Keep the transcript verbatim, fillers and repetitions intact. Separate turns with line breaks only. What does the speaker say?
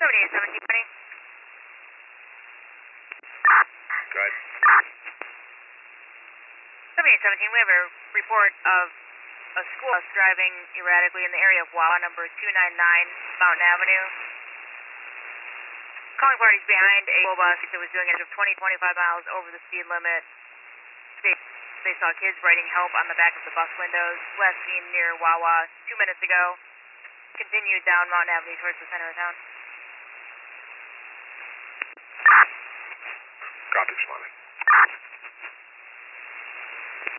seventy-eight seventeen twenty.
Go ahead.
seventy-eight seventeen, we have a report of a school bus driving erratically in the area of Wawa, number two nine nine Mountain Avenue. Calling parties behind a school bus that was doing an average of twenty, twenty-five miles over the speed limit. They, they saw kids writing help on the back of the bus windows. Last seen near Wawa two minutes ago. Continued down Mountain Avenue towards the center of town.
Copy, responding.